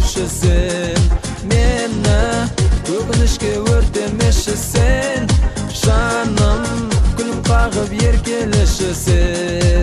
жүршісін, мені өкінішке өртемешісін, жаным күлім қағып еркелешісін.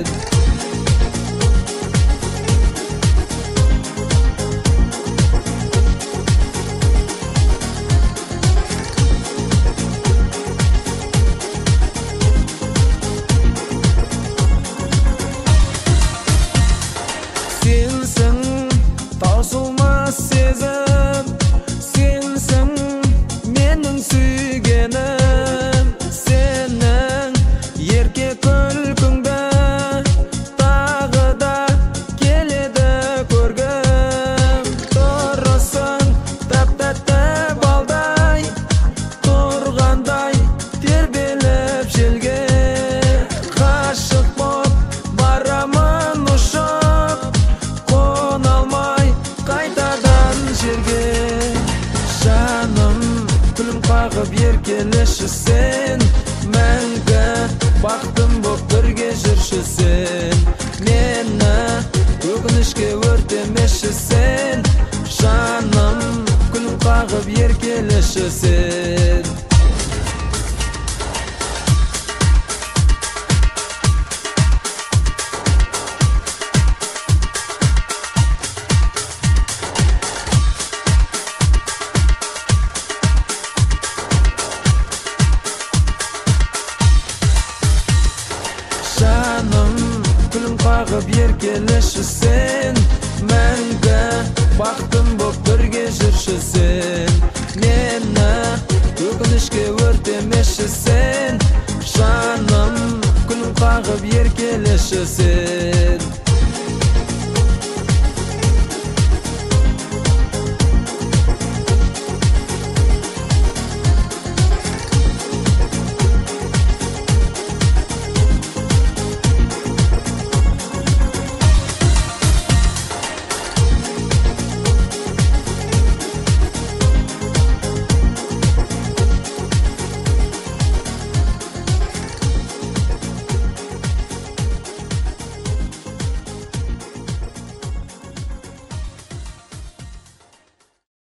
Sensin tausılmaz sezim, sensin mening suygenim, senin yerke kulkingda tag'ı da keledi ko'rgim. Turasan tap-tap balday, turganday terbelib jelga, g'ashiq bo'p baraman ushib, qonalmay qaytadan jerga. Жаным күлім қағып еркелешісін, мәңгі бақтым боп бірге жүршісін, мені өкінішке өртемешісін, жаным күлім қағып еркелешісін. Жаным күлім қағып еркелешісін, мәңгі бақтым боп бірге жүршісін, мені өкінішке өртемешісін, жаным күлім қағып еркелешісін.